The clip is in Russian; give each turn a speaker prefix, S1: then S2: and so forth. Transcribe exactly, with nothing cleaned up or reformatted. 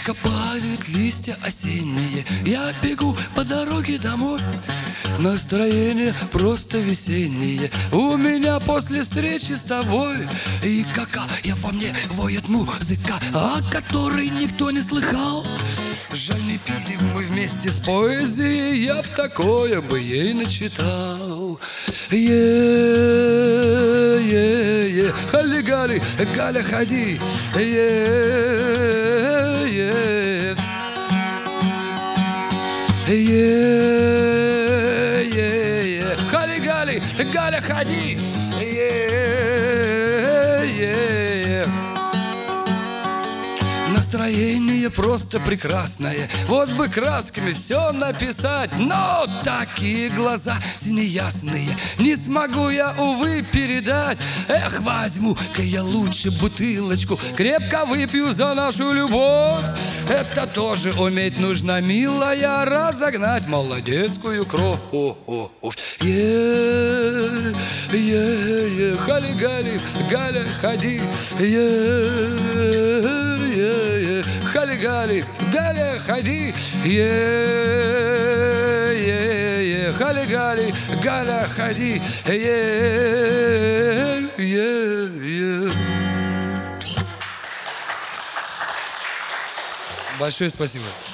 S1: Тихо падают листья осенние, я бегу по дороге домой. Настроение просто весеннее у меня после встречи с тобой. И какая во мне воет музыка, о которой никто не слыхал. Жаль, не пили мы вместе с поэзией, я б такое бы ей начитал. Е-е-е, хали-гали, Галя, ходи. Е-е-е, е-е-е, хали-гали, Галя, ходи. Е-е-е. Настроение просто прекрасное, вот бы красками все написать, но такие глаза синеясные не смогу я, увы, передать. Эх, возьму-ка я лучше бутылочку, крепко выпью за нашу любовь. Это тоже уметь нужно, милая, разогнать молодецкую кровь. Е-е-е, хали-гали, Галя, ходи. Е-е-е, хали-гали, Галя, ходи. Е-е-е, хали-гали, Галя, ходи. Е-е-е. Большое спасибо.